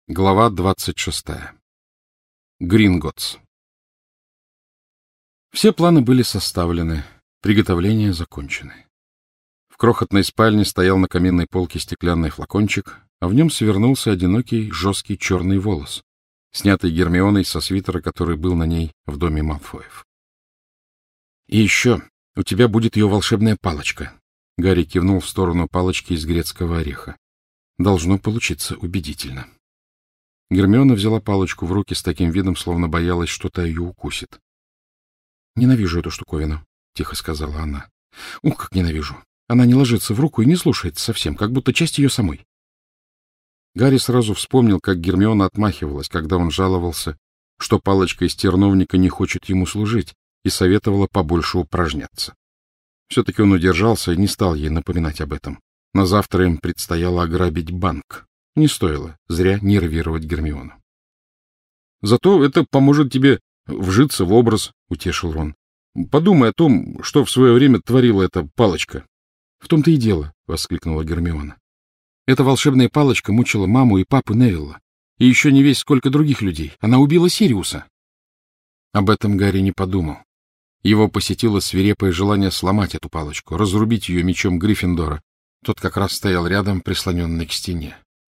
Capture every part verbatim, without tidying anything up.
Глава двадцать шестая. Гринготс. Все планы были составлены, приготовления закончены. В крохотной спальне стоял на каминной полке стеклянный флакончик, а в нем свернулся одинокий жесткий черный волос, снятый Гермионой со свитера, который был на ней в доме Малфоев. — И еще у тебя будет ее волшебная палочка. Гарри кивнул в сторону палочки из грецкого ореха. Должно получиться убедительно. Гермиона взяла палочку в руки с таким видом, словно боялась, что-то ее укусит. — Ненавижу эту штуковину, — тихо сказала она. — Ух, как ненавижу! Она не ложится в руку и не слушается совсем, как будто часть ее самой. Гарри сразу вспомнил, как Гермиона отмахивалась, когда он жаловался, что палочка из терновника не хочет ему служить, и советовала побольше упражняться. Все-таки он удержался и не стал ей напоминать об этом. На завтра им предстояло ограбить банк. Не стоило зря нервировать Гермиону. — Зато это поможет тебе вжиться в образ, — утешил Рон. — Подумай о том, что в свое время творила эта палочка. — В том-то и дело, — воскликнула Гермиона. Эта волшебная палочка мучила маму и папу Невилла, и еще не весь сколько других людей. Она убила Сириуса. Об этом Гарри не подумал. Его посетило свирепое желание сломать эту палочку, разрубить ее мечом Гриффиндора. Тот как раз стоял рядом, прислоненный к стене.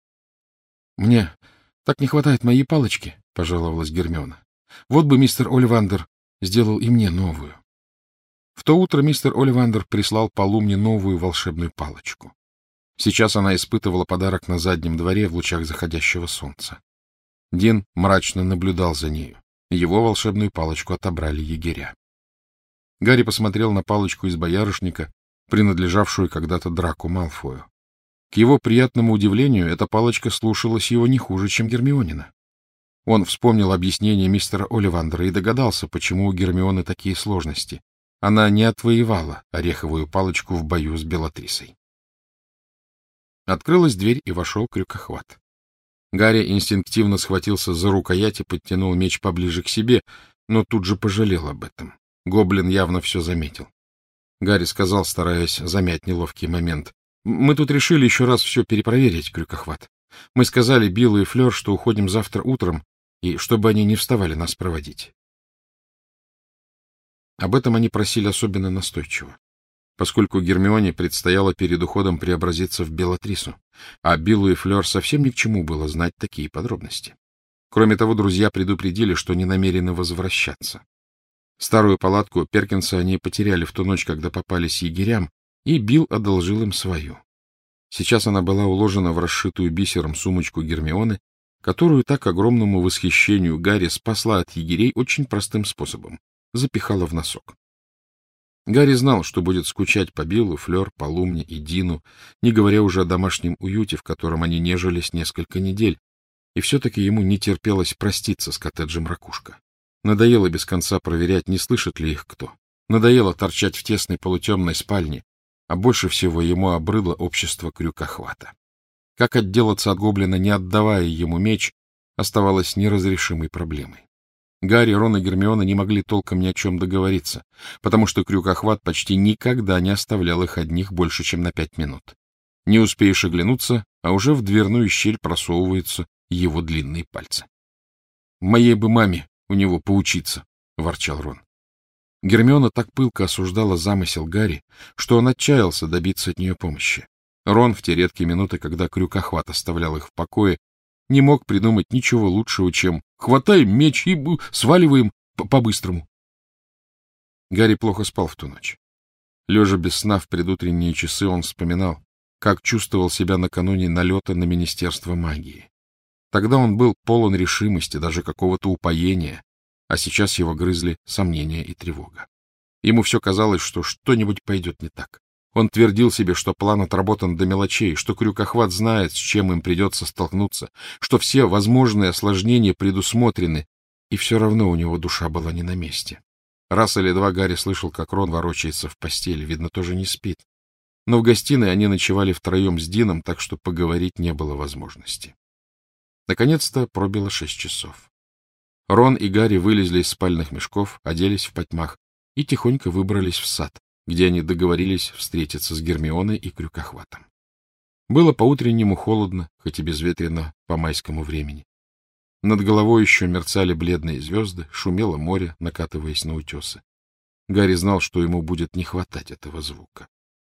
— Мне так не хватает моей палочки, — пожаловалась Гермиона. — Вот бы мистер Олливандер сделал и мне новую. В то утро мистер Олливандер прислал Полумне новую волшебную палочку. Сейчас она испытывала подарок на заднем дворе в лучах заходящего солнца. Дин мрачно наблюдал за нею. Его волшебную палочку отобрали егеря. Гарри посмотрел на палочку из боярышника, принадлежавшую когда-то Драко Малфою. К его приятному удивлению, эта палочка слушалась его не хуже, чем Гермионина. Он вспомнил объяснение мистера Олливандера и догадался, почему у Гермионы такие сложности. Она не отвоевала ореховую палочку в бою с Белатрисой. Открылась дверь, и вошел Крюкохват. Гарри инстинктивно схватился за рукоять и подтянул меч поближе к себе, но тут же пожалел об этом. Гоблин явно все заметил. Гарри сказал, стараясь замять неловкий момент: — Мы тут решили еще раз все перепроверить, Крюкохват. Мы сказали Биллу и Флёр, что уходим завтра утром, и чтобы они не вставали нас проводить. Об этом они просили особенно настойчиво, поскольку Гермионе предстояло перед уходом преобразиться в Белатрису, а Биллу и Флёр совсем ни к чему было знать такие подробности. Кроме того, друзья предупредили, что не намерены возвращаться. Старую палатку Перкинса они потеряли в ту ночь, когда попались егерям, и Билл одолжил им свою. Сейчас она была уложена в расшитую бисером сумочку Гермионы, которую так к огромному восхищению Гарри спасла от егерей очень простым способом — запихала в носок. Гарри знал, что будет скучать по Биллу, Флёр, Полумне и Дину, не говоря уже о домашнем уюте, в котором они нежились несколько недель, и все-таки ему не терпелось проститься с коттеджем Ракушка. Надоело без конца проверять, не слышит ли их кто. Надоело торчать в тесной полутемной спальне, а больше всего ему обрыдло общество Крюкохвата. Как отделаться от гоблина, не отдавая ему меч, оставалось неразрешимой проблемой. Гарри, Рон и Гермиона не могли толком ни о чем договориться, потому что Крюкохват почти никогда не оставлял их одних больше, чем на пять минут. Не успеешь оглянуться, а уже в дверную щель просовываются его длинные пальцы. — Моей бы маме у него поучиться, — ворчал Рон. Гермиона так пылко осуждала замысел Гарри, что он отчаялся добиться от нее помощи. Рон в те редкие минуты, когда Крюкохват оставлял их в покое, не мог придумать ничего лучшего, чем «хватаем меч и сваливаем по-быстрому». Гарри плохо спал в ту ночь. Лежа без сна в предутренние часы, он вспоминал, как чувствовал себя накануне налета на Министерство магии. Тогда он был полон решимости, даже какого-то упоения, а сейчас его грызли сомнения и тревога. Ему все казалось, что что-нибудь пойдет не так. Он твердил себе, что план отработан до мелочей, что Крюкохват знает, с чем им придется столкнуться, что все возможные осложнения предусмотрены, и все равно у него душа была не на месте. Раз или два Гарри слышал, как Рон ворочается в постели, видно, тоже не спит. Но в гостиной они ночевали втроем с Дином, так что поговорить не было возможности. Наконец-то пробило шесть часов. Рон и Гарри вылезли из спальных мешков, оделись в потьмах и тихонько выбрались в сад, где они договорились встретиться с Гермионой и Крюкохватом. Было по-утреннему холодно, хоть и безветренно по майскому времени. Над головой еще мерцали бледные звезды, шумело море, накатываясь на утесы. Гарри знал, что ему будет не хватать этого звука.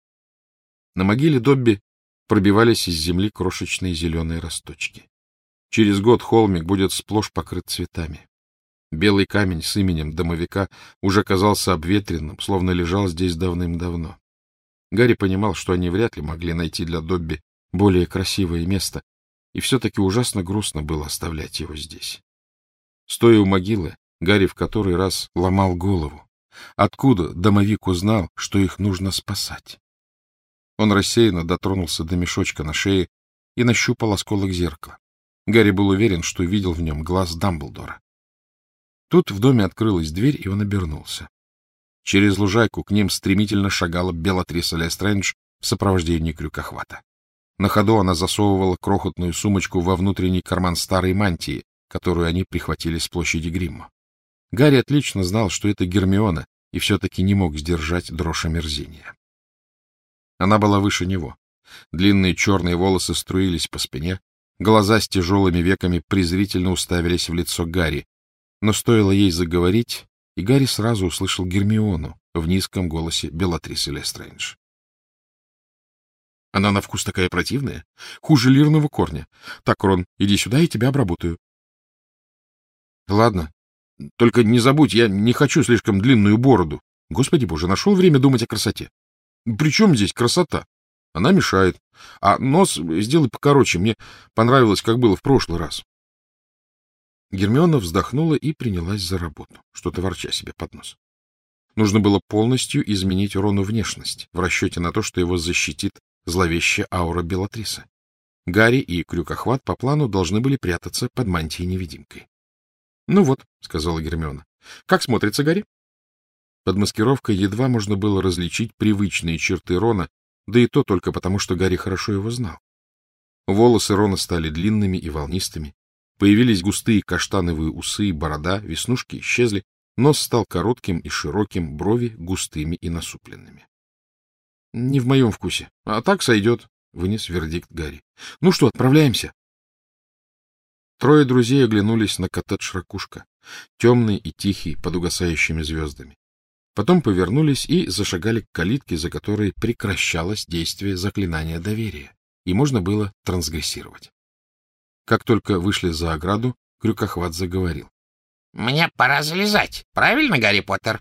На могиле Добби пробивались из земли крошечные зеленые росточки. Через год холмик будет сплошь покрыт цветами. Белый камень с именем домовика уже казался обветренным, словно лежал здесь давным-давно. Гарри понимал, что они вряд ли могли найти для Добби более красивое место, и все-таки ужасно грустно было оставлять его здесь. Стоя у могилы, Гарри в который раз ломал голову. Откуда домовик узнал, что их нужно спасать? Он рассеянно дотронулся до мешочка на шее и нащупал осколок зеркала. Гарри был уверен, что видел в нем глаз Дамблдора. Тут в доме открылась дверь, и он обернулся. Через лужайку к ним стремительно шагала Белатриса Лестрейндж в сопровождении крюкохвата. На ходу она засовывала крохотную сумочку во внутренний карман старой мантии, которую они прихватили с площади Гримма. Гарри отлично знал, что это Гермиона, и все-таки не мог сдержать дрожь омерзения. Она была выше него. Длинные черные волосы струились по спине, глаза с тяжелыми веками презрительно уставились в лицо Гарри. Но стоило ей заговорить, и Гарри сразу услышал Гермиону в низком голосе Белатрисы Лестрейндж. Она на вкус такая противная, хуже лирного корня. Так, Рон, иди сюда, я тебя обработаю. Ладно, только не забудь, я не хочу слишком длинную бороду. Господи боже, нашел время думать о красоте. Причем здесь красота? Она мешает. А нос сделай покороче, мне понравилось, как было в прошлый раз. Гермиона вздохнула и принялась за работу, что-то ворча себе под нос. Нужно было полностью изменить Рону внешность, в расчете на то, что его защитит зловещая аура Белатрисы. Гарри и крюкохват по плану должны были прятаться под мантией-невидимкой. — Ну вот, — сказала Гермиона. — Как смотрится, Гарри? Под маскировкой едва можно было различить привычные черты Рона, да и то только потому, что Гарри хорошо его знал. Волосы Рона стали длинными и волнистыми, появились густые каштановые усы и борода, веснушки исчезли, нос стал коротким и широким, брови густыми и насупленными. — Не в моем вкусе. А так сойдет, — вынес вердикт Гарри. — Ну что, отправляемся? Трое друзей оглянулись на коттедж Ракушка, темный и тихий, под угасающими звездами. Потом повернулись и зашагали к калитке, за которой прекращалось действие заклинания доверия, и можно было трансгрессировать. Как только вышли за ограду, крюкохват заговорил. — Мне пора залезать. Правильно, Гарри Поттер?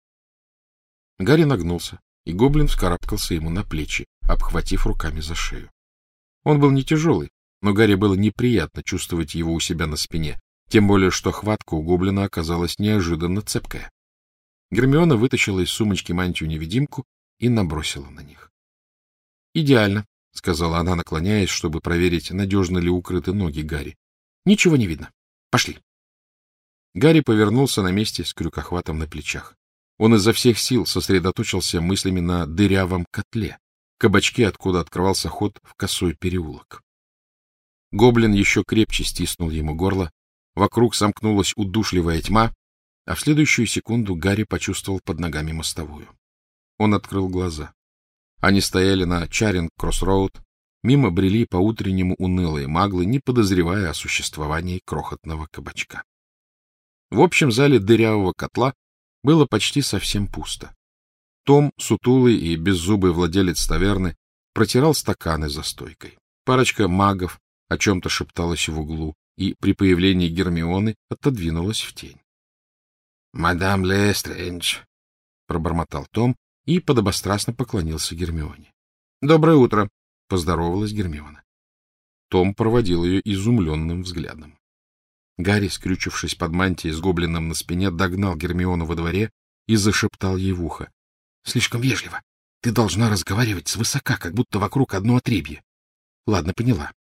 Гарри нагнулся, и гоблин вскарабкался ему на плечи, обхватив руками за шею. Он был не тяжелый, но Гарри было неприятно чувствовать его у себя на спине, тем более что хватка у гоблина оказалась неожиданно цепкая. Гермиона вытащила из сумочки мантию-невидимку и набросила на них. — Идеально, — сказала она, наклоняясь, чтобы проверить, надежно ли укрыты ноги Гарри. — Ничего не видно. Пошли. Гарри повернулся на месте с крюкохватом на плечах. Он изо всех сил сосредоточился мыслями на дырявом котле, кабачке, откуда открывался ход в косой переулок. Гоблин еще крепче стиснул ему горло, вокруг сомкнулась удушливая тьма, а в следующую секунду Гарри почувствовал под ногами мостовую. Он открыл глаза. Они стояли на Чаринг-Кросс-Роуд, мимо брели по-утреннему унылые маглы, не подозревая о существовании крохотного кабачка. В общем зале дырявого котла было почти совсем пусто. Том, сутулый и беззубый владелец таверны, протирал стаканы за стойкой. Парочка магов о чем-то шепталась в углу, и при появлении Гермионы отодвинулась в тень. — Мадам Лестрейндж, — пробормотал Том и подобострастно поклонился Гермионе. — Доброе утро, — поздоровалась Гермиона. Том проводил ее изумленным взглядом. Гарри, скрючившись под мантией с гоблином на спине, догнал Гермиону во дворе и зашептал ей в ухо. — Слишком вежливо. Ты должна разговаривать свысока, как будто вокруг одно отребье. — Ладно, поняла.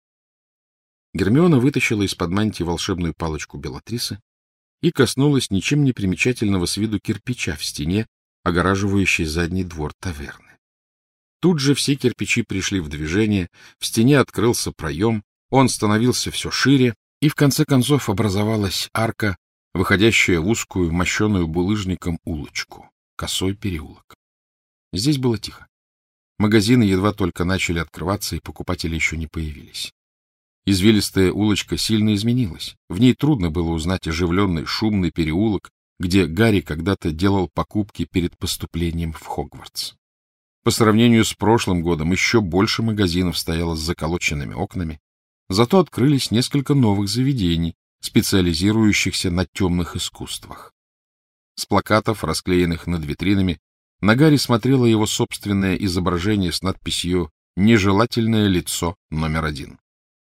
Гермиона вытащила из-под мантии волшебную палочку Белатрисы и коснулась ничем не примечательного с виду кирпича в стене, огораживающей задний двор таверны. Тут же все кирпичи пришли в движение, в стене открылся проем, он становился все шире, и в конце концов образовалась арка, выходящая в узкую, мощеную булыжником улочку, косой переулок. Здесь было тихо. Магазины едва только начали открываться, и покупатели еще не появились. Извилистая улочка сильно изменилась. В ней трудно было узнать оживленный, шумный переулок, где Гарри когда-то делал покупки перед поступлением в Хогвартс. По сравнению с прошлым годом еще больше магазинов стояло с заколоченными окнами, зато открылись несколько новых заведений, специализирующихся на темных искусствах. С плакатов, расклеенных над витринами, на Гарри смотрело его собственное изображение с надписью «Нежелательное лицо номер один».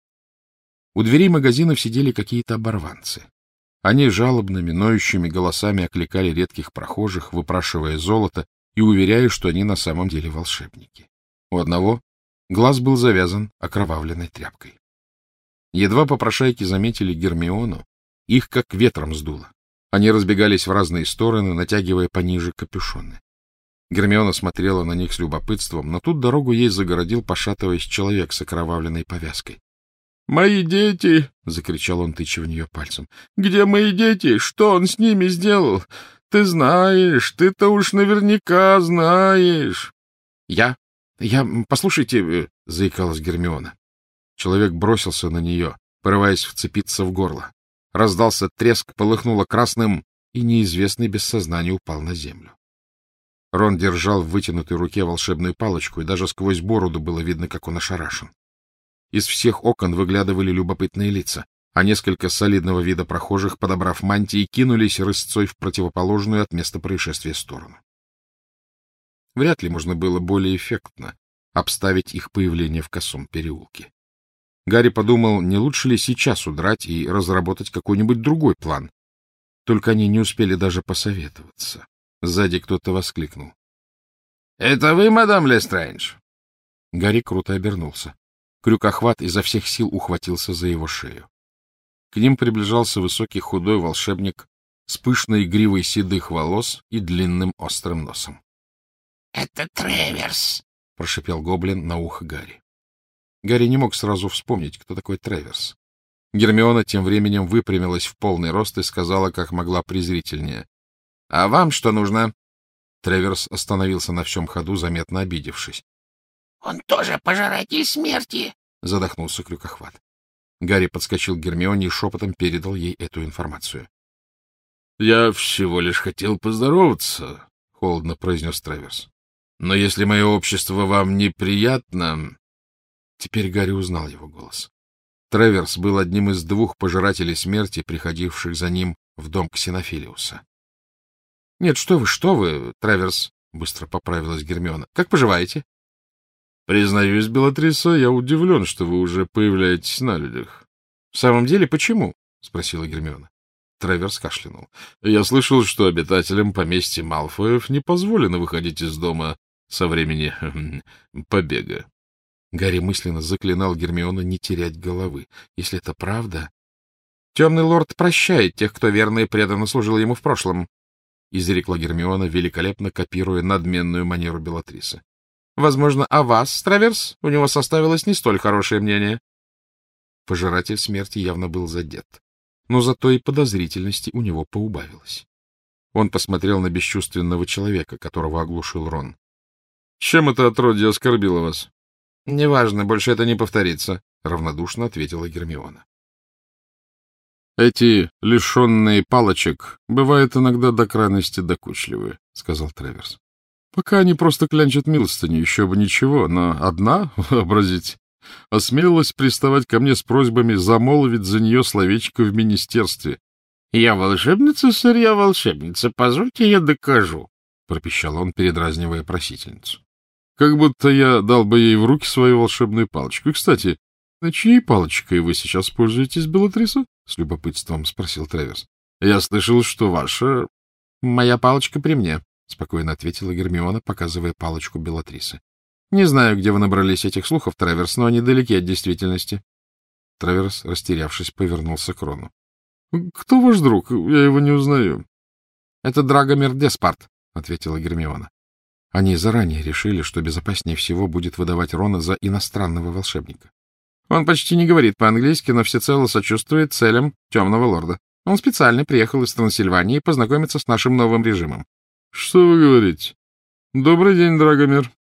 У дверей магазинов сидели какие-то оборванцы. Они жалобными, ноющими голосами окликали редких прохожих, выпрашивая золото и уверяя, что они на самом деле волшебники. У одного глаз был завязан окровавленной тряпкой. Едва попрошайки заметили Гермиону, их как ветром сдуло. Они разбегались в разные стороны, натягивая пониже капюшоны. Гермиона смотрела на них с любопытством, но тут дорогу ей загородил, пошатываясь, человек с окровавленной повязкой. — Мои дети! — закричал он, тыча в нее пальцем. — Где мои дети? Что он с ними сделал? Ты знаешь, ты-то уж наверняка знаешь. — Я? Я... Послушайте, — заикалась Гермиона. Человек бросился на нее, порываясь вцепиться в горло. Раздался треск, полыхнуло красным, и неизвестный без сознания упал на землю. Рон держал в вытянутой руке волшебную палочку, и даже сквозь бороду было видно, как он ошарашен. Из всех окон выглядывали любопытные лица, а несколько солидного вида прохожих, подобрав мантии, кинулись рысцой в противоположную от места происшествия сторону. Вряд ли можно было более эффектно обставить их появление в косом переулке. Гарри подумал, не лучше ли сейчас удрать и разработать какой-нибудь другой план. Только они не успели даже посоветоваться. Сзади кто-то воскликнул. — Это вы, мадам Лестрэндж? Гарри круто обернулся. Крюкохват изо всех сил ухватился за его шею. К ним приближался высокий худой волшебник с пышной гривой седых волос и длинным острым носом. — Это Треверс! — прошипел гоблин на ухо Гарри. Гарри не мог сразу вспомнить, кто такой Треверс. Гермиона тем временем выпрямилась в полный рост и сказала, как могла презрительнее. — А вам что нужно? Треверс остановился на всем ходу, заметно обидевшись. — Он тоже пожиратель смерти! — задохнулся Крюкохват. Гарри подскочил к Гермионе и шепотом передал ей эту информацию. — Я всего лишь хотел поздороваться, — холодно произнес Треверс. — Но если мое общество вам неприятно... Теперь Гарри узнал его голос. Треверс был одним из двух пожирателей смерти, приходивших за ним в дом Ксенофилиуса. — Нет, что вы, что вы, Треверс, — быстро поправилась Гермиона. — Как поживаете? — Признаюсь, Белатриса, я удивлен, что вы уже появляетесь на людях. — В самом деле, почему? — спросила Гермиона. Треверс кашлянул. — Я слышал, что обитателям поместья Малфоев не позволено выходить из дома со времени побега. Гарри мысленно заклинал Гермиону не терять головы. Если это правда... — Темный лорд прощает тех, кто верно и преданно служил ему в прошлом, — изрекла Гермиона, великолепно копируя надменную манеру Белатрисы. — Возможно, о вас, Треверс, у него составилось не столь хорошее мнение. Пожиратель смерти явно был задет, но зато и подозрительности у него поубавилось. Он посмотрел на бесчувственного человека, которого оглушил Рон. — Чем это отродье оскорбило вас? — Неважно, больше это не повторится, — равнодушно ответила Гермиона. — Эти, лишенные палочек, бывают иногда до крайности докучливы, — сказал Треверс. — Пока они просто клянчат милостыню, еще бы ничего, но одна, вообразите, осмелилась приставать ко мне с просьбами замолвить за нее словечко в министерстве. — Я волшебница, сэр, я волшебница, позвольте я докажу, — пропищал он, передразнивая просительницу. Как будто я дал бы ей в руки свою волшебную палочку. И, кстати, чьей палочкой вы сейчас пользуетесь, Белатриса? — с любопытством спросил Треверс. — Я слышал, что ваша... — Моя палочка при мне, — спокойно ответила Гермиона, показывая палочку Белатрисы. — Не знаю, где вы набрались этих слухов, Треверс, но они далеки от действительности. Треверс, растерявшись, повернулся к Рону. — Кто ваш друг? Я его не узнаю. — Это Драгомир Деспарт, — ответила Гермиона. Они заранее решили, что безопаснее всего будет выдавать Рона за иностранного волшебника. Он почти не говорит по-английски, но всецело сочувствует целям Темного Лорда. Он специально приехал из Трансильвании познакомиться с нашим новым режимом. — Что вы говорите? — Добрый день, Драгомир.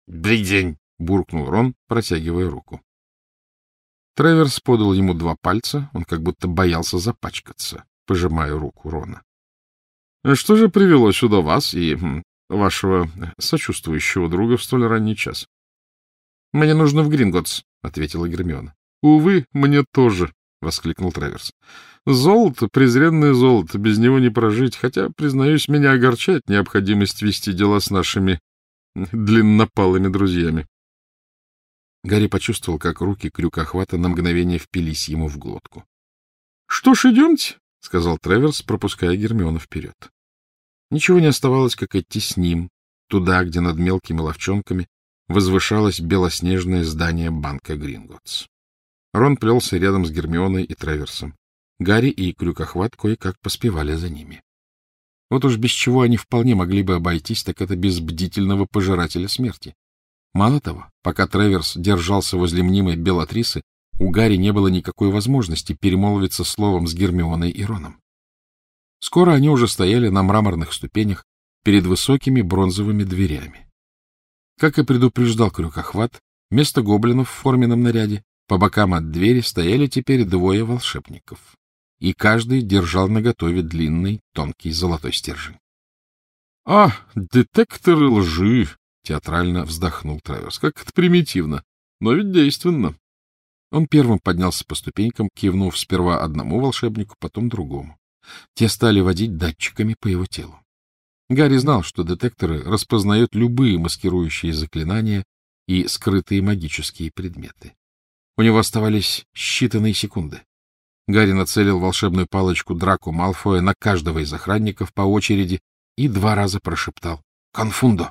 — Бридень! — буркнул Рон, протягивая руку. Треверс подал ему два пальца, он как будто боялся запачкаться, пожимая руку Рона. — Что же привело сюда вас и вашего сочувствующего друга в столь ранний час? — Мне нужно в Гринготтс, — ответила Гермиона. — Увы, мне тоже, — воскликнул Треверс. — Золото, презренное золото, без него не прожить, хотя, признаюсь, меня огорчает необходимость вести дела с нашими длиннопалыми друзьями. Гарри почувствовал, как руки крюкохвата на мгновение впились ему в глотку. — Что ж, идемте, — сказал Треверс, пропуская Гермиону вперед. Ничего не оставалось, как идти с ним, туда, где над мелкими ловчонками возвышалось белоснежное здание банка Гринготтс. Рон плелся рядом с Гермионой и Треверсом. Гарри и крюкохват кое-как поспевали за ними. Вот уж без чего они вполне могли бы обойтись, так это без бдительного пожирателя смерти. Мало того, пока Треверс держался возле мнимой Белатрисы, у Гарри не было никакой возможности перемолвиться словом с Гермионой и Роном. Скоро они уже стояли на мраморных ступенях перед высокими бронзовыми дверями. Как и предупреждал крюкохват, вместо гоблинов в форменном наряде по бокам от двери стояли теперь двое волшебников, и каждый держал наготове длинный, тонкий золотой стержень. — А, детекторы лжи! — театрально вздохнул Треверс. — Как это примитивно, но ведь действенно. Он первым поднялся по ступенькам, кивнув сперва одному волшебнику, потом другому. Те стали водить датчиками по его телу. Гарри знал, что детекторы распознают любые маскирующие заклинания и скрытые магические предметы. У него оставались считанные секунды. Гарри нацелил волшебную палочку Драко Малфоя на каждого из охранников по очереди и два раза прошептал «Конфундо!».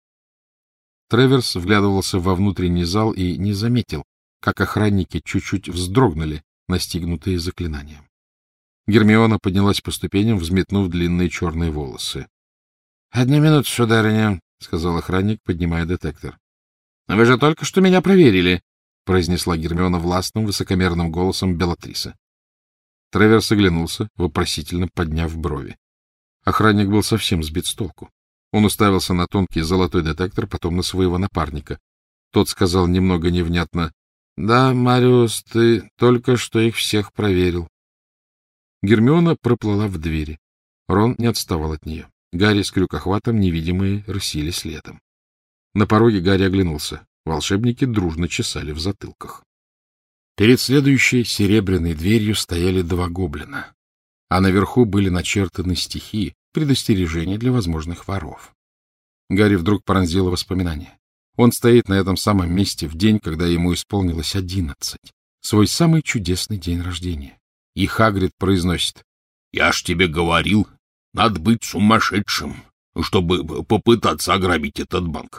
Треверс вглядывался во внутренний зал и не заметил, как охранники чуть-чуть вздрогнули, настигнутые заклинанием. Гермиона поднялась по ступеням, взметнув длинные черные волосы. — Одну минуту, сударыня, — сказал охранник, поднимая детектор. — Вы же только что меня проверили, — произнесла Гермиона властным, высокомерным голосом Белатрисы. Треверс оглянулся, вопросительно подняв брови. Охранник был совсем сбит с толку. Он уставился на тонкий золотой детектор, потом на своего напарника. Тот сказал немного невнятно: — Да, Мариус, ты только что их всех проверил. Гермиона проплыла в двери. Рон не отставал от нее. Гарри с крюкохватом невидимые рысили следом. На пороге Гарри оглянулся. Волшебники дружно чесали в затылках. Перед следующей серебряной дверью стояли два гоблина, а наверху были начертаны стихи, предостережения для возможных воров. Гарри вдруг пронзило воспоминание. Он стоит на этом самом месте в день, когда ему исполнилось одиннадцать, свой самый чудесный день рождения. И Хагрид произносит: — Я ж тебе говорил, надо быть сумасшедшим, чтобы попытаться ограбить этот банк.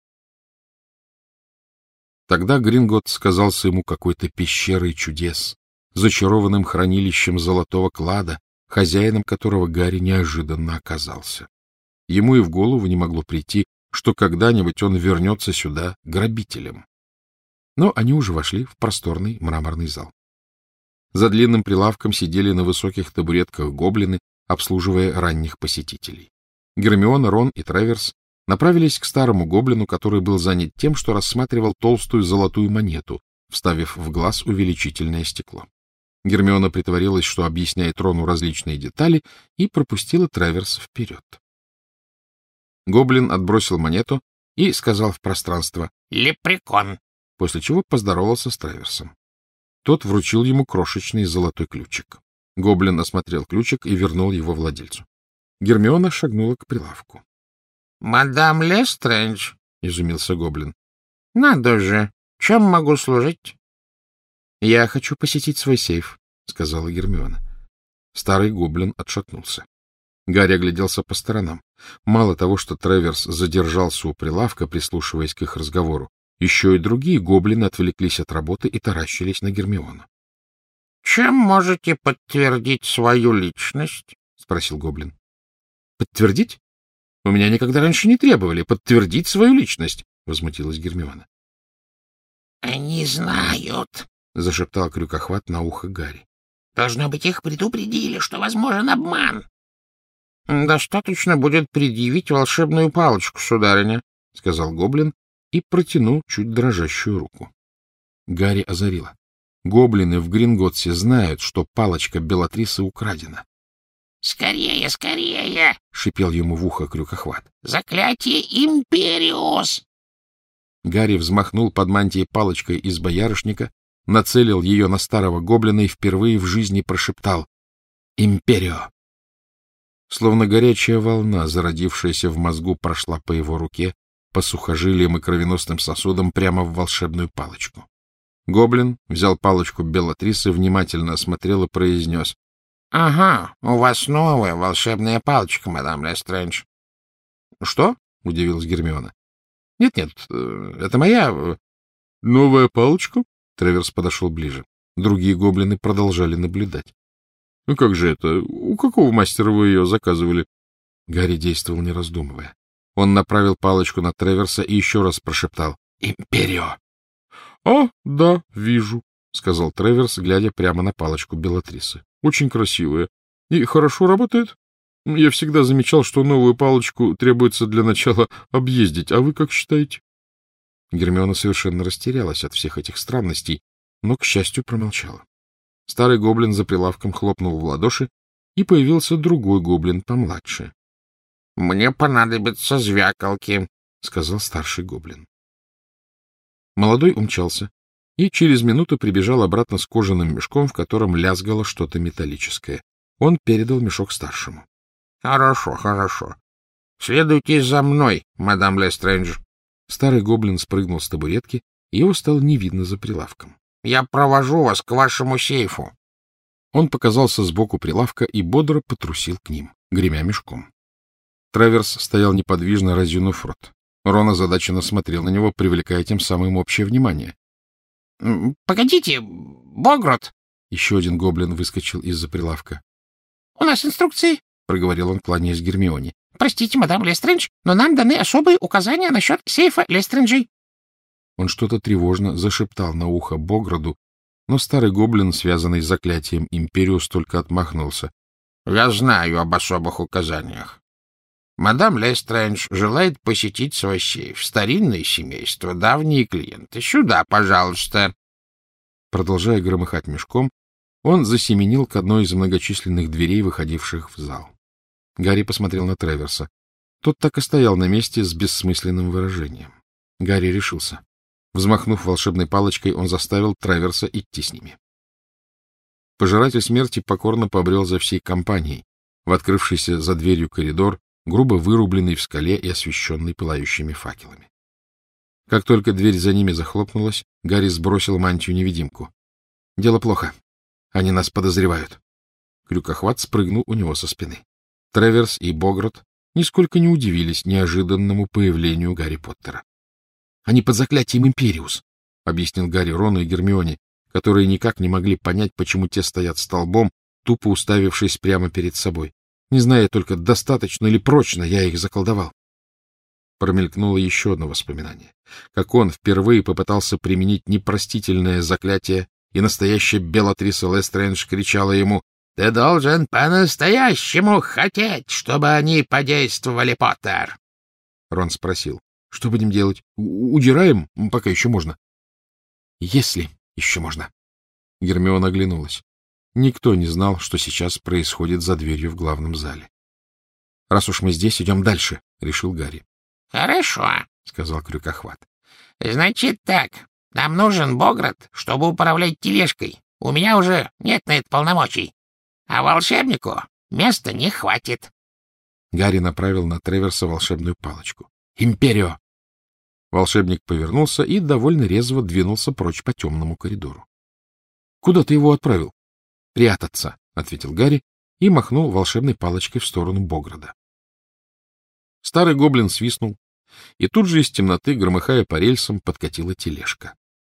Тогда Гринготтс казался ему какой-то пещерой чудес, зачарованным хранилищем золотого клада, хозяином которого Гарри неожиданно оказался. Ему и в голову не могло прийти, что когда-нибудь он вернется сюда грабителем. Но они уже вошли в просторный мраморный зал. За длинным прилавком сидели на высоких табуретках гоблины, обслуживая ранних посетителей. Гермиона, Рон и Треверс направились к старому гоблину, который был занят тем, что рассматривал толстую золотую монету, вставив в глаз увеличительное стекло. Гермиона притворилась, что объясняет Рону различные детали, и пропустила Треверса вперед. Гоблин отбросил монету и сказал в пространство «Лепрекон», после чего поздоровался с Треверсом. Тот вручил ему крошечный золотой ключик. Гоблин осмотрел ключик и вернул его владельцу. Гермиона шагнула к прилавку. — Мадам Лестрэндж, — изумился гоблин. — Надо же, чем могу служить? — Я хочу посетить свой сейф, — сказала Гермиона. Старый гоблин отшатнулся. Гарри огляделся по сторонам. Мало того, что Треверс задержался у прилавка, прислушиваясь к их разговору, еще и другие гоблины отвлеклись от работы и таращились на Гермиону. — Чем можете подтвердить свою личность? — спросил гоблин. — Подтвердить? У меня никогда раньше не требовали подтвердить свою личность, — возмутилась Гермиона. — Они знают, — зашептал крюкохват на ухо Гарри. — Должно быть, их предупредили, что возможен обман. — Достаточно будет предъявить волшебную палочку, сударыня, — сказал гоблин и протянул чуть дрожащую руку. Гарри озарило. Гоблины в Гринготсе знают, что палочка Белатрисы украдена. — Скорее, скорее! — шипел ему в ухо Крюкохват. — Заклятие Империус! Гарри взмахнул под мантией палочкой из боярышника, нацелил ее на старого гоблина и впервые в жизни прошептал «Империо!». Словно горячая волна, зародившаяся в мозгу, прошла по его руке, по сухожилиям и кровеносным сосудам прямо в волшебную палочку. Гоблин взял палочку Белатрисы, внимательно осмотрел и произнес: — Ага, у вас новая волшебная палочка, мадам Лестрендж. — Что? — удивилась Гермиона. — Нет-нет, это моя... — Новая палочка? Треверс подошел ближе. Другие гоблины продолжали наблюдать. — Ну как же это? У какого мастера вы ее заказывали? Гарри действовал, не раздумывая. Он направил палочку на Треверса и еще раз прошептал «Империо!». — А, да, вижу, — сказал Треверс, глядя прямо на палочку Белатрисы. — Очень красивая. И хорошо работает? Я всегда замечал, что новую палочку требуется для начала объездить. А вы как считаете? Гермиона совершенно растерялась от всех этих странностей, но, к счастью, промолчала. Старый гоблин за прилавком хлопнул в ладоши, и появился другой гоблин помладше. — Мне понадобятся звякалки, — сказал старший гоблин. Молодой умчался и через минуту прибежал обратно с кожаным мешком, в котором лязгало что-то металлическое. Он передал мешок старшему. — Хорошо, хорошо. Следуйте за мной, мадам Лестрендж. Старый гоблин спрыгнул с табуретки, и его стало не видно за прилавком. — Я провожу вас к вашему сейфу. Он показался сбоку прилавка и бодро потрусил к ним, гремя мешком. Треверс стоял неподвижно, разъянув рот. Рон озадаченно смотрел на него, привлекая тем самым общее внимание. — Погодите, Богрот! Еще один гоблин выскочил из-за прилавка. — У нас инструкции, — проговорил он, кланяясь Гермионе. — Простите, мадам Лестрендж, но нам даны особые указания насчет сейфа Лестренджей. Он что-то тревожно зашептал на ухо Бограду, но старый гоблин, связанный с заклятием Империус, только отмахнулся. — Я знаю об особых указаниях. Мадам Лестрендж желает посетить свой сейф. Старинное семейство, давние клиенты. Сюда, пожалуйста. Продолжая громыхать мешком, он засеменил к одной из многочисленных дверей, выходивших в зал. Гарри посмотрел на Треверса. Тот так и стоял на месте с бессмысленным выражением. Гарри решился. Взмахнув волшебной палочкой, он заставил Треверса идти с ними. Пожиратель смерти покорно побрел за всей компанией в открывшийся за дверью коридор, грубо вырубленный в скале и освещенный пылающими факелами. Как только дверь за ними захлопнулась, Гарри сбросил мантию-невидимку. — Дело плохо. Они нас подозревают. Крюкохват спрыгнул у него со спины. Треверс и Богрот нисколько не удивились неожиданному появлению Гарри Поттера. — Они под заклятием Империус, — объяснил Гарри Рону и Гермионе, которые никак не могли понять, почему те стоят столбом, тупо уставившись прямо перед собой, не зная только, достаточно ли прочно я их заколдовал. Промелькнуло еще одно воспоминание, как он впервые попытался применить непростительное заклятие, и настоящая Белатриса Лестрендж кричала ему: — Ты должен по-настоящему хотеть, чтобы они подействовали, Поттер. Рон спросил: — Что будем делать? Удираем? Пока еще можно. — Если еще можно. Гермиона оглянулась. Никто не знал, что сейчас происходит за дверью в главном зале. — Раз уж мы здесь, идем дальше, — решил Гарри. — Хорошо, — сказал Крюкохват. — Значит так, нам нужен Богрот, чтобы управлять тележкой. У меня уже нет на это полномочий. А волшебнику места не хватит. Гарри направил на Треверса волшебную палочку. — Империо! Волшебник повернулся и довольно резво двинулся прочь по темному коридору. — Куда ты его отправил? — Прятаться, — ответил Гарри и махнул волшебной палочкой в сторону Бограда. Старый гоблин свистнул, и тут же из темноты, громыхая по рельсам, подкатила тележка.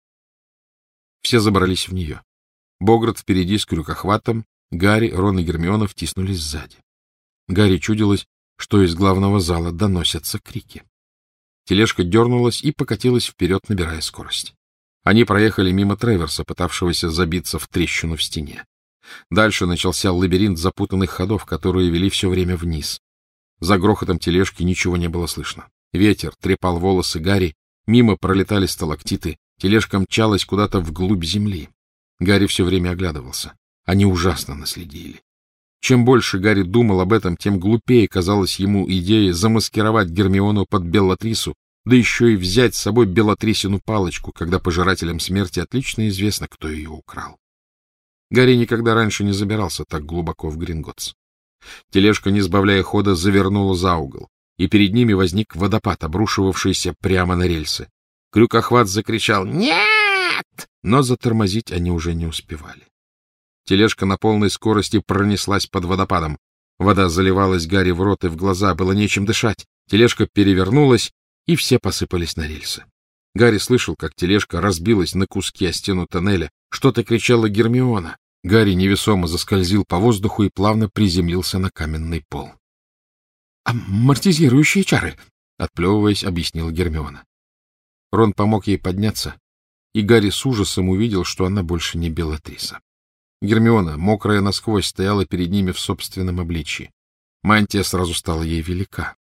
Все забрались в нее. Боград впереди с Крюкохватом, Гарри, Рон и Гермиона втиснулись сзади. Гарри чудилось, что из главного зала доносятся крики. Тележка дернулась и покатилась вперед, набирая скорость. Они проехали мимо Треверса, пытавшегося забиться в трещину в стене. Дальше начался лабиринт запутанных ходов, которые вели все время вниз. За грохотом тележки ничего не было слышно. Ветер трепал волосы Гарри, Мимо пролетали сталактиты, тележка мчалась куда-то вглубь земли. Гарри все время оглядывался. Они ужасно наследили. Чем больше Гарри думал об этом, тем глупее казалась ему идея замаскировать Гермиону под Беллатрису, да еще и взять с собой Беллатрисину палочку, когда пожирателям смерти отлично известно, кто ее украл. Гарри никогда раньше не забирался так глубоко в Гринготтс. Тележка, не сбавляя хода, завернула за угол, и перед ними возник водопад, обрушивавшийся прямо на рельсы. Крюкохват закричал «Нет!», но затормозить они уже не успевали. Тележка на полной скорости пронеслась под водопадом. Вода заливалась Гарри в рот и в глаза, было нечем дышать. Тележка перевернулась, и все посыпались на рельсы. Гарри слышал, как тележка разбилась на куски о стену тоннеля. Что-то кричала Гермиона. Гарри невесомо заскользил по воздуху и плавно приземлился на каменный пол. — Амортизирующие чары, — отплевываясь, объяснила Гермиона. Рон помог ей подняться, и Гарри с ужасом увидел, что она больше не Беллатриса. Гермиона, мокрая насквозь, стояла перед ними в собственном обличье. Мантия сразу стала ей велика.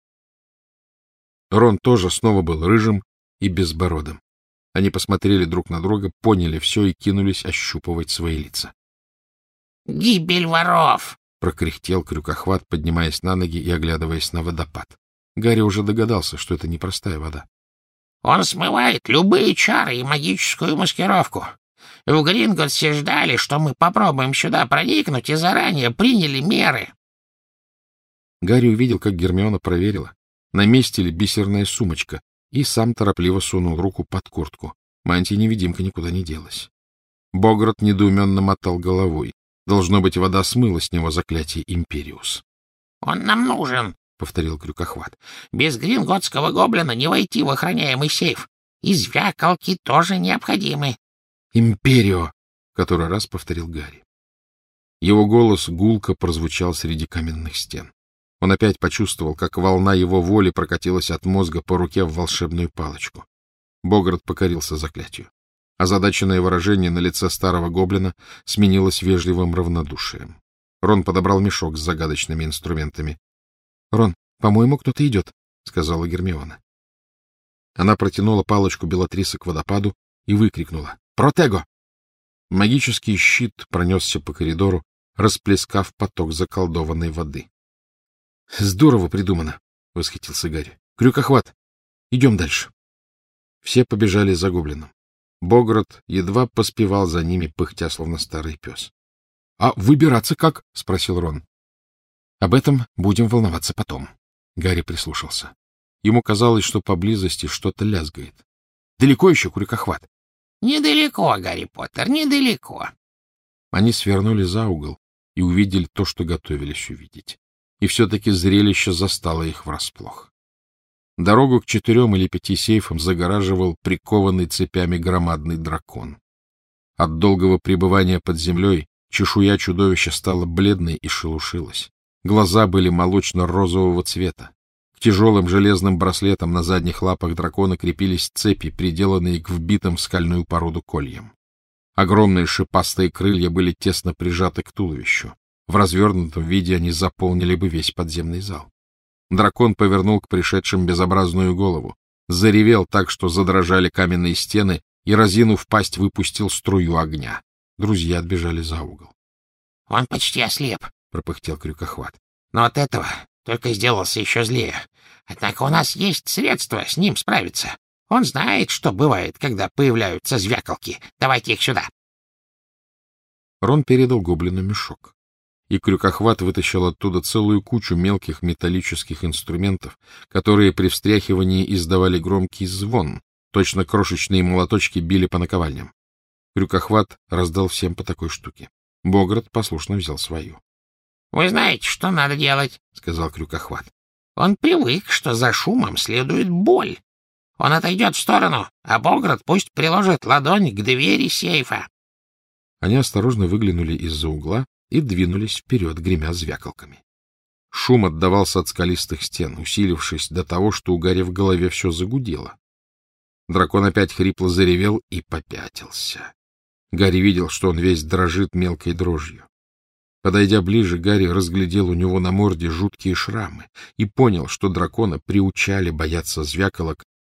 Рон тоже снова был рыжим и безбородым. Они посмотрели друг на друга, поняли все и кинулись ощупывать свои лица. — Гибель воров! — прокряхтел Крюкохват, поднимаясь на ноги и оглядываясь на водопад. Гарри уже догадался, что это непростая вода. — Он смывает любые чары и магическую маскировку. В Гринготтсе ждали, что мы попробуем сюда проникнуть, и заранее приняли меры. Гарри увидел, как Гермиона проверила, на месте ли бисерная сумочка, и сам торопливо сунул руку под куртку. Мантия-невидимка никуда не делась. Бограт недоуменно мотал головой. Должно быть, вода смыла с него заклятие Империус. — Он нам нужен, — повторил Крюкохват. — Без гринготтского гоблина не войти в охраняемый сейф. И звякалки тоже необходимы. — Империо! — в который раз повторил Гарри. Его голос гулко прозвучал среди каменных стен. Он опять почувствовал, как волна его воли прокатилась от мозга по руке в волшебную палочку. Бограт покорился заклятию. Озадаченное выражение на лице старого гоблина сменилось вежливым равнодушием. Рон подобрал мешок с загадочными инструментами. — Рон, по-моему, кто-то идет, — сказала Гермиона. Она протянула палочку Беллатрисы к водопаду и выкрикнула: — Протего! Магический щит пронесся по коридору, расплескав поток заколдованной воды. — Здорово придумано! — восхитился Гарри. — Крюкохват! Идем дальше. Все побежали за гоблином. Бограт едва поспевал за ними, пыхтя, словно старый пес. — А выбираться как? — спросил Рон. — Об этом будем волноваться потом. Гарри прислушался. Ему казалось, что поблизости что-то лязгает. — Далеко еще, Крюкохват? — Недалеко, Гарри Поттер, недалеко. Они свернули за угол и увидели то, что готовились увидеть. И все-таки зрелище застало их врасплох. Дорогу к четырем или пяти сейфам загораживал прикованный цепями громадный дракон. От долгого пребывания под землей чешуя чудовища стала бледной и шелушилась. Глаза были молочно-розового цвета. К тяжелым железным браслетам на задних лапах дракона крепились цепи, приделанные к вбитым в скальную породу кольям. Огромные шипастые крылья были тесно прижаты к туловищу. В развернутом виде они заполнили бы весь подземный зал. Дракон повернул к пришедшим безобразную голову, заревел так, что задрожали каменные стены, и, разинув пасть, выпустил струю огня. Друзья отбежали за угол. — Он почти ослеп, — пропыхтел Крюкохват. — Но от этого только сделался еще злее. Однако у нас есть средства с ним справиться. Он знает, что бывает, когда появляются звякалки. Давайте их сюда. Рон передал гоблину мешок, и Крюкохват вытащил оттуда целую кучу мелких металлических инструментов, которые при встряхивании издавали громкий звон, точно крошечные молоточки били по наковальням. Крюкохват раздал всем по такой штуке. Бограт послушно взял свою. — Вы знаете, что надо делать, — сказал Крюкохват. — Он привык, что за шумом следует боль. Он отойдет в сторону, а Бограт пусть приложит ладонь к двери сейфа. Они осторожно выглянули из-за угла и двинулись вперед, гремя звякалками. Шум отдавался от скалистых стен, усилившись до того, что у Гарри в голове все загудело. Дракон опять хрипло заревел и попятился. Гарри видел, что он весь дрожит мелкой дрожью. Подойдя ближе, Гарри разглядел у него на морде жуткие шрамы и понял, что дракона приучали бояться звяколок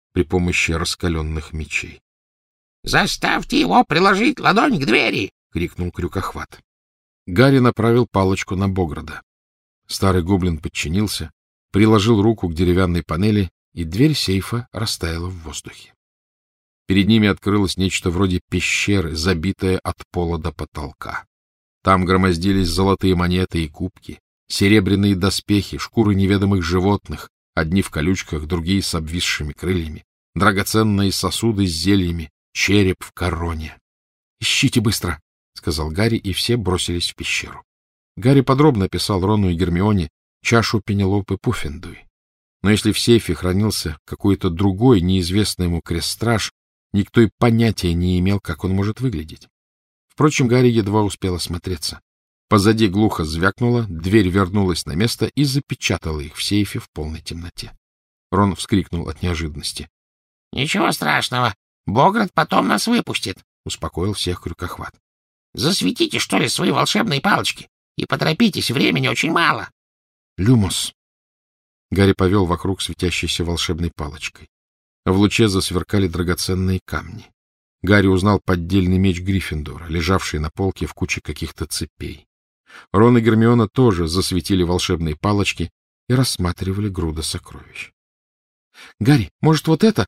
при помощи раскаленных мечей. — Заставьте его приложить ладонь к двери! — крикнул Крюкохват. Гарри направил палочку на Бограда. Старый гоблин подчинился, приложил руку к деревянной панели, и дверь сейфа растаяла в воздухе. Перед ними открылось нечто вроде пещеры, забитая от пола до потолка. Там громоздились золотые монеты и кубки, серебряные доспехи, шкуры неведомых животных, одни в колючках, другие с обвисшими крыльями, драгоценные сосуды с зельями, череп в короне. — Ищите быстро! — сказал Гарри, и все бросились в пещеру. Гарри подробно описал Рону и Гермионе чашу Пенелопы Пуффендуй. Но если в сейфе хранился какой-то другой, неизвестный ему крестраж, никто и понятия не имел, как он может выглядеть. Впрочем, Гарри едва успел осмотреться. Позади глухо звякнуло, дверь вернулась на место и запечатала их в сейфе в полной темноте. Рон вскрикнул от неожиданности. — Ничего страшного, Боград потом нас выпустит, — успокоил всех Крюкохват. — Засветите, что ли, свои волшебные палочки, и поторопитесь, времени очень мало. — Люмос. Гарри повел вокруг светящейся волшебной палочкой. В луче засверкали драгоценные камни. Гарри узнал поддельный меч Гриффиндора, лежавший на полке в куче каких-то цепей. Рон и Гермиона тоже засветили волшебные палочки и рассматривали груды сокровищ. — Гарри, может, вот это?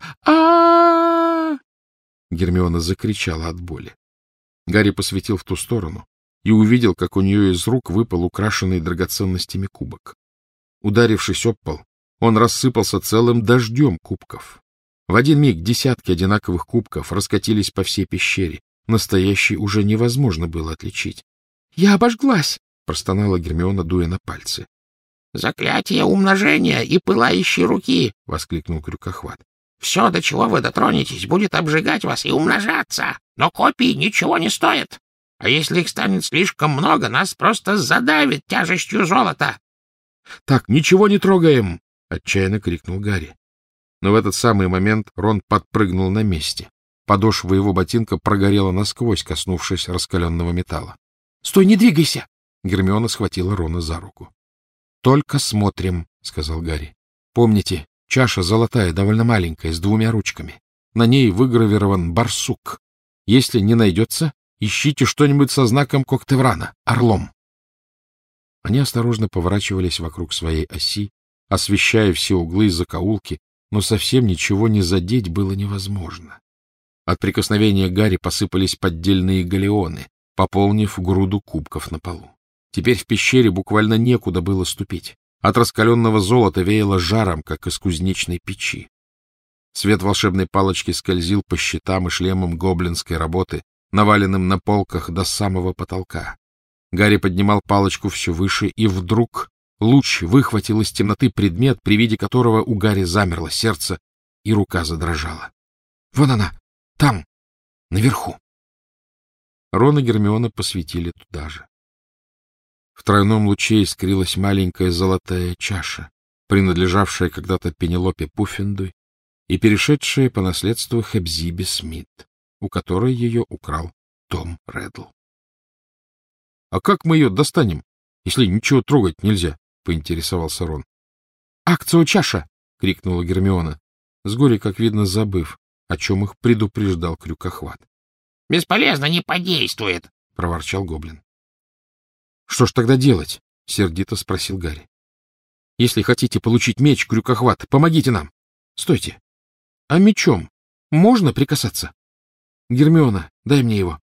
А-а-а! Гермиона закричала от боли. Гарри посветил в ту сторону и увидел, как у нее из рук выпал украшенный драгоценностями кубок. Ударившись об пол, он рассыпался целым дождем кубков. В один миг десятки одинаковых кубков раскатились по всей пещере. Настоящий уже невозможно было отличить. — Я обожглась! — простонала Гермиона, дуя на пальцы. — Заклятие умножения и пылающей руки! — воскликнул Крюкохват. — Все, до чего вы дотронетесь, будет обжигать вас и умножаться, но копии ничего не стоят. А если их станет слишком много, нас просто задавит тяжестью золота. — Так, ничего не трогаем! — отчаянно крикнул Гарри. Но в этот самый момент Рон подпрыгнул на месте. Подошва его ботинка прогорела насквозь, коснувшись раскаленного металла. — Стой, не двигайся! Гермиона схватила Рона за руку. — Только смотрим, — сказал Гарри. — Помните, чаша золотая, довольно маленькая, с двумя ручками. На ней выгравирован барсук. Если не найдется, ищите что-нибудь со знаком Коктеврана, орлом. Они осторожно поворачивались вокруг своей оси, освещая все углы и закоулки, но совсем ничего не задеть было невозможно. От прикосновения Гарри посыпались поддельные галеоны, пополнив груду кубков на полу. Теперь в пещере буквально некуда было ступить. От раскаленного золота веяло жаром, как из кузнечной печи. Свет волшебной палочки скользил по щитам и шлемам гоблинской работы, наваленным на полках до самого потолка. Гарри поднимал палочку все выше, и вдруг луч выхватил из темноты предмет, при виде которого у Гарри замерло сердце, и рука задрожала. — Вон она! Там! Наверху! Рон и Гермиона посветили туда же. В тройном луче искрилась маленькая золотая чаша, принадлежавшая когда-то Пенелопе Пуффендуй и перешедшая по наследству Хепзибе Смит, у которой ее украл Том Реддл. — А как мы ее достанем, если ничего трогать нельзя? — поинтересовался Рон. — Акцию чаша! — крикнула Гермиона, с горя, как видно, забыв, о чем их предупреждал Крюкохват. — Бесполезно, не подействует! — проворчал гоблин. — Что ж тогда делать? — сердито спросил Гарри. — Если хотите получить меч, Крюкохват, помогите нам. Стойте. А мечом можно прикасаться? Гермиона, дай мне его.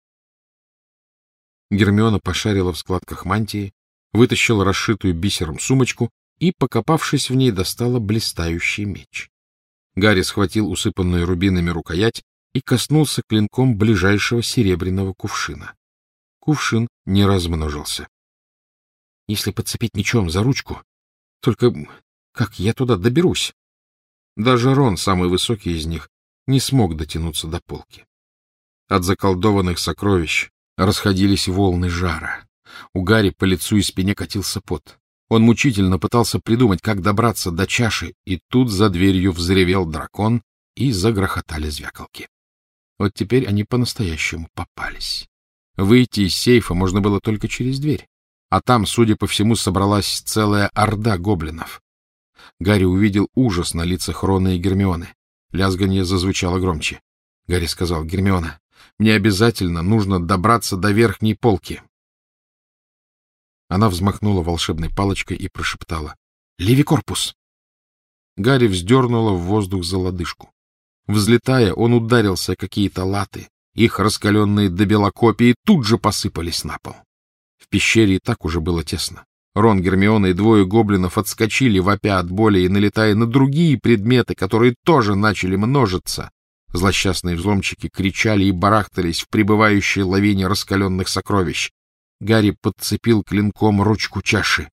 Гермиона пошарила в складках мантии, вытащила расшитую бисером сумочку и, покопавшись в ней, достала блистающий меч. Гарри схватил усыпанную рубинами рукоять и коснулся клинком ближайшего серебряного кувшина. Кувшин не размножился. Если подцепить мечом за ручку, только как я туда доберусь? Даже Рон, самый высокий из них, не смог дотянуться до полки. От заколдованных сокровищ расходились волны жара. У Гарри по лицу и спине катился пот. Он мучительно пытался придумать, как добраться до чаши, и тут за дверью взревел дракон, и загрохотали звяколки. Вот теперь они по-настоящему попались. Выйти из сейфа можно было только через дверь, а там, судя по всему, собралась целая орда гоблинов. Гарри увидел ужас на лицах Рона и Гермионы. Лязганье зазвучало громче. Гарри сказал: «Гермиона, мне обязательно нужно добраться до верхней полки». Она взмахнула волшебной палочкой и прошептала: «Левикорпус!» Гарри вздернула в воздух за лодыжку. Взлетая, он ударился о какие-то латы. Их раскаленные до бела копии тут же посыпались на пол. В пещере и так уже было тесно. Рон, Гермиона и двое гоблинов отскочили, вопя от боли и налетая на другие предметы, которые тоже начали множиться. Злосчастные взломщики кричали и барахтались в прибывающей лавине раскаленных сокровищ. Гарри подцепил клинком ручку чаши.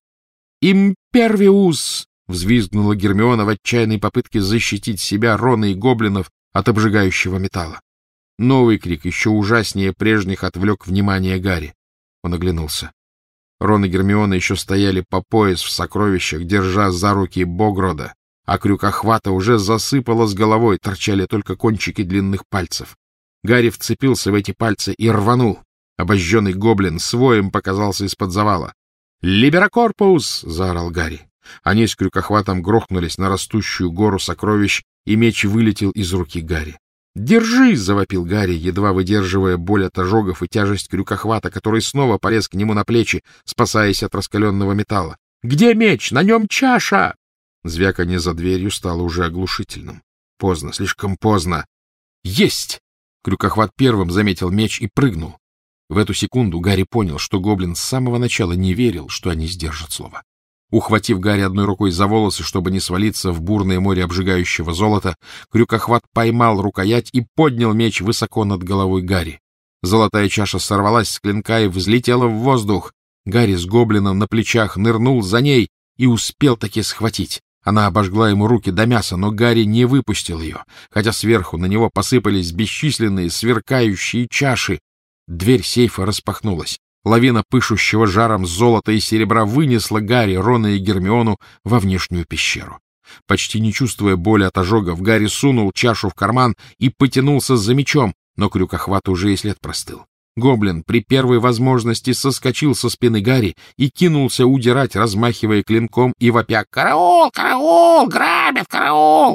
«Импервиус!» — взвизгнула Гермиона в отчаянной попытке защитить себя, Рона и гоблинов от обжигающего металла. Новый крик, еще ужаснее прежних, отвлек внимание Гарри. Он оглянулся. Рон и Гермиона еще стояли по пояс в сокровищах, держа за руки Богрода, а крюкохвата уже засыпало с головой, торчали только кончики длинных пальцев. Гарри вцепился в эти пальцы и рванул. Обожженный гоблин с воем показался из-под завала. «Либерокорпус!» — заорал Гарри. Они с крюкохватом грохнулись на растущую гору сокровищ, и меч вылетел из руки Гарри. «Держи!» — завопил Гарри, едва выдерживая боль от ожогов и тяжесть крюкохвата, который снова полез к нему на плечи, спасаясь от раскаленного металла. «Где меч? На нем чаша!» Звяканье за дверью стало уже оглушительным. Поздно, слишком поздно. «Есть!» Крюкохват первым заметил меч и прыгнул. В эту секунду Гарри понял, что гоблин с самого начала не верил, что они сдержат слово. Ухватив Гарри одной рукой за волосы, чтобы не свалиться в бурное море обжигающего золота, крюкохват поймал рукоять и поднял меч высоко над головой Гарри. Золотая чаша сорвалась с клинка и взлетела в воздух. Гарри с гоблином на плечах нырнул за ней и успел таки схватить. Она обожгла ему руки до мяса, но Гарри не выпустил ее, хотя сверху на него посыпались бесчисленные сверкающие чаши. Дверь сейфа распахнулась. Лавина пышущего жаром золота и серебра вынесла Гарри, Рона и Гермиону во внешнюю пещеру. Почти не чувствуя боли от ожогов, Гарри сунул чашу в карман и потянулся за мечом, но крюкохват уже и след простыл. Гоблин при первой возможности соскочил со спины Гарри и кинулся удирать, размахивая клинком и вопя: «Караул! Караул! Грабят! Караул!»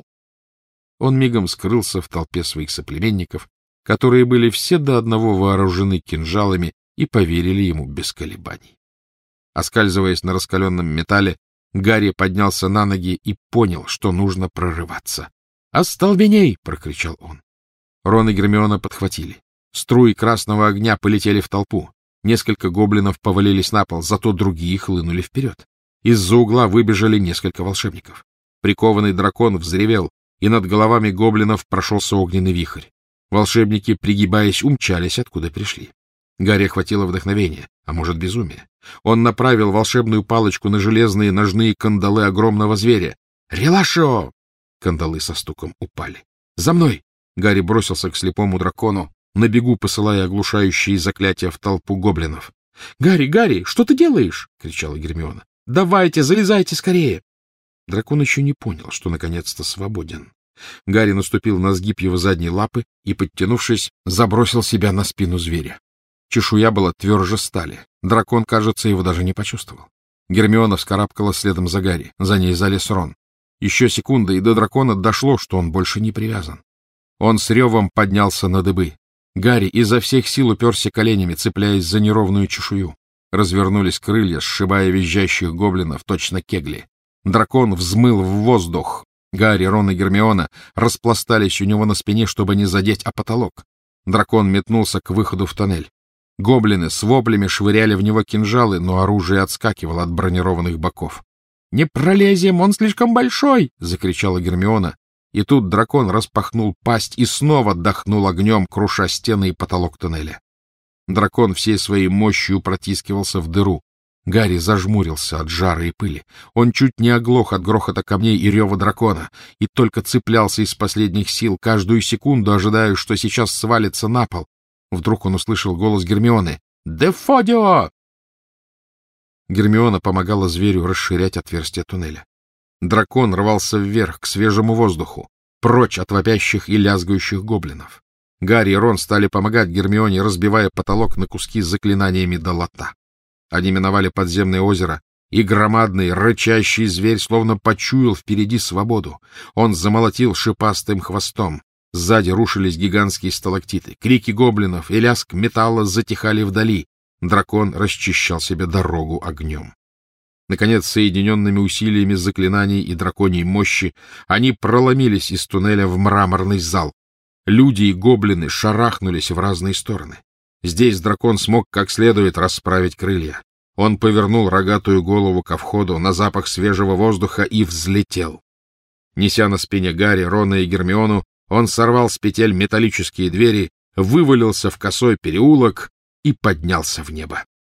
Он мигом скрылся в толпе своих соплеменников, которые были все до одного вооружены кинжалами и поверили ему без колебаний. Оскальзываясь на раскаленном металле, Гарри поднялся на ноги и понял, что нужно прорываться. «Остолбеней!» — прокричал он. Рон и Гермиона подхватили. Струи красного огня полетели в толпу. Несколько гоблинов повалились на пол, зато другие хлынули вперед. Из-за угла выбежали несколько волшебников. Прикованный дракон взревел, и над головами гоблинов прошелся огненный вихрь. Волшебники, пригибаясь, умчались, откуда пришли. Гарри охватило вдохновение, а может, безумие. Он направил волшебную палочку на железные ножные кандалы огромного зверя. «Релашо!» Кандалы со стуком упали. «За мной!» Гарри бросился к слепому дракону, на бегу посылая оглушающие заклятия в толпу гоблинов. «Гарри, Гарри, что ты делаешь?» — кричала Гермиона. «Давайте, залезайте скорее!» Дракон еще не понял, что наконец-то свободен. Гарри наступил на сгиб его задней лапы и, подтянувшись, забросил себя на спину зверя. Чешуя была тверже стали. Дракон, кажется, его даже не почувствовал. Гермиона вскарабкалась следом за Гарри. За ней залез Рон. Еще секунда, и до дракона дошло, что он больше не привязан. Он с ревом поднялся на дыбы. Гарри изо всех сил уперся коленями, цепляясь за неровную чешую. Развернулись крылья, сшибая визжащих гоблинов, точно кегли. Дракон взмыл в воздух. Гарри, Рон и Гермиона распластались у него на спине, чтобы не задеть о потолок. Дракон метнулся к выходу в тоннель. Гоблины с воплями швыряли в него кинжалы, но оружие отскакивало от бронированных боков. — Не пролезем, он слишком большой! — закричала Гермиона. И тут дракон распахнул пасть и снова дохнул огнем, круша стены и потолок туннеля. Дракон всей своей мощью протискивался в дыру. Гарри зажмурился от жара и пыли. Он чуть не оглох от грохота камней и рева дракона, и только цеплялся из последних сил, каждую секунду ожидая, что сейчас свалится на пол. Вдруг он услышал голос Гермионы. «Дефодио!» Гермиона помогала зверю расширять отверстие туннеля. Дракон рвался вверх, к свежему воздуху, прочь от вопящих и лязгающих гоблинов. Гарри и Рон стали помогать Гермионе, разбивая потолок на куски с заклинаниями до лота. Они миновали подземное озеро и громадный рычащий зверь словно почуял впереди свободу. Он замолотил шипастым хвостом. Сзади рушились гигантские сталактиты. Крики гоблинов и лязг металла затихали вдали. Дракон расчищал себе дорогу огнем. Наконец, соединенными усилиями заклинаний и драконьей мощи, они проломились из туннеля в мраморный зал. Люди и гоблины шарахнулись в разные стороны. Здесь дракон смог как следует расправить крылья. Он повернул рогатую голову ко входу на запах свежего воздуха и взлетел. Неся на спине Гарри, Рона и Гермиону, он сорвал с петель металлические двери, вывалился в косой переулок и поднялся в небо.